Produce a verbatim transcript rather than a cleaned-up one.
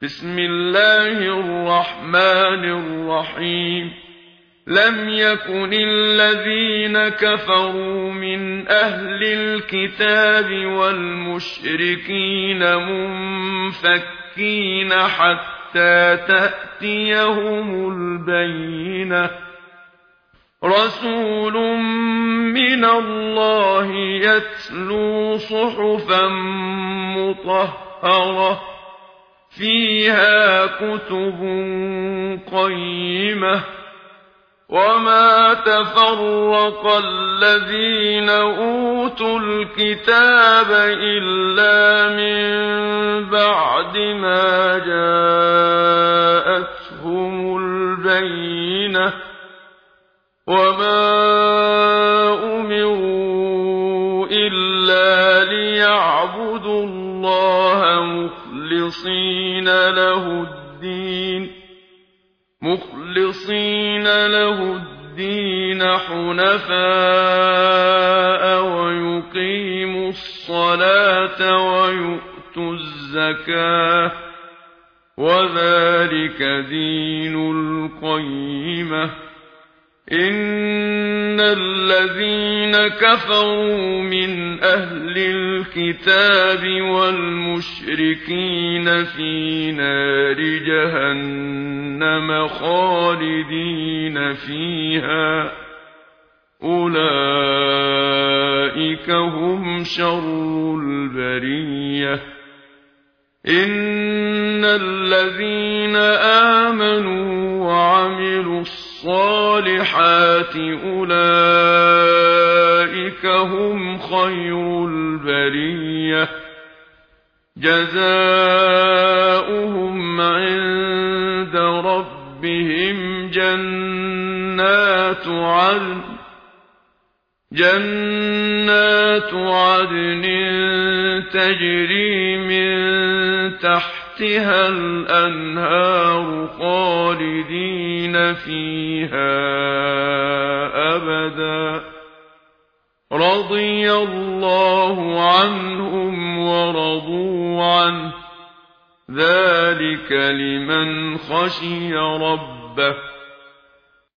بسم الله الرحمن الرحيم لم يكن الذين كفروا من أهل الكتاب والمشركين منفكين حتى تأتيهم البينة رسول من الله يتلو صحفا مطهرة فيها كتب قيمة وما تفرق الذين أوتوا الكتاب إلا من بعد ما جاءتهم البينة وما أمروا إلا ليعبدوا الله مخلصين له الدين مخلصين له الدين حنفاء ويقيموا الصلاة ويؤتوا الزكاة وذلك دين القيمة إن الذين كفروا من أهل الكتاب والمشركين في نار جهنم خالدين فيها أولئك هم شر البرية إن الذين آمنوا وعملوا الصالحات أولئك هم خير البرية جزاؤهم عند ربهم جنات عدن جنات عدن تجري من تحتها الأنهار خالدين فيها أبدا رضي الله عنهم ورضوا عنه ذلك لمن خشي ربه